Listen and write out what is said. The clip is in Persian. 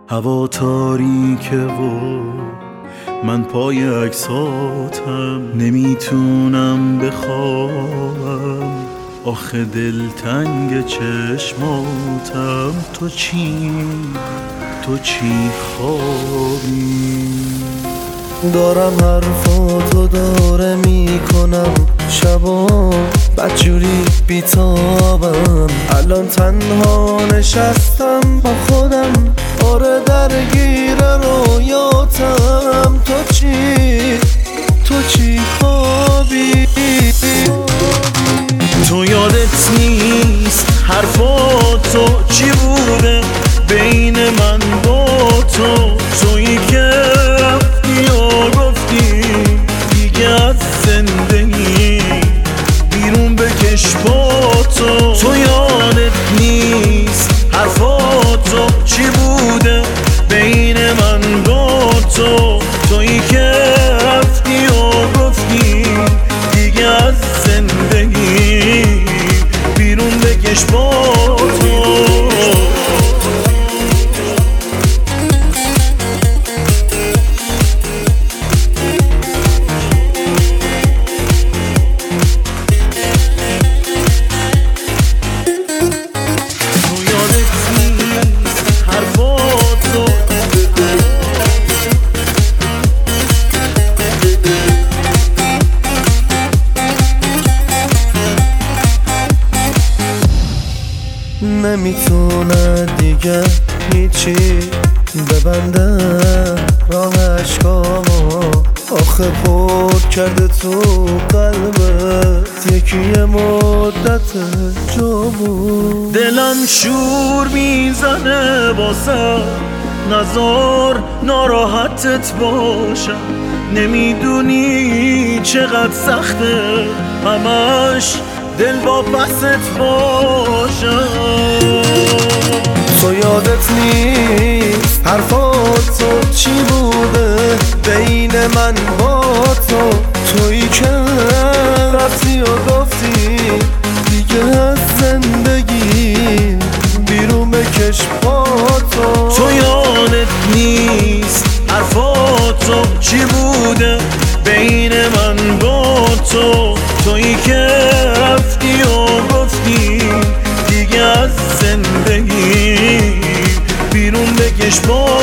هوا تاریکه و من پای عکساتم، نمیتونم بخوابم آخه دلتنگ چشماتم. تو چی خوابی؟ دارم حرفاتو داره میکنم شبا بدجوری بیتابم. الان تنها نشستم با خودم، آره درگیر رویاتم. تو چی خوابی؟ تو یادت نیست حرفاتو چی بوده بین من با تو؟ تویی که رفتی و گفتی دیگه از زندگی بیرون بکش با تو. تو یادت نیست حرفاتو چی بوده بین من با تو؟ تویی که رفتی و گفتی دیگه از زندگی بیرون بکش با تو. نمیتونه دیگه هیچی ببنده راه عشقامو، آخه پر کرده تو قلبت یکی مدت جا بود. دلم شور میزنه واسه نزار ناراحتت باشم، نمیدونی چقدر سخته همش دل با بست باشم. تو یادت نیست حرفاتو چی بوده بین من با تو؟ تویی که رفتی و گفتی دیگه از زندگی بیرون بکش با تو. تو یادت نیست حرفاتو چی بوده بین من با تو؟ تویی که رفتی و گفتی دیگه از زندگی بیرون بکش با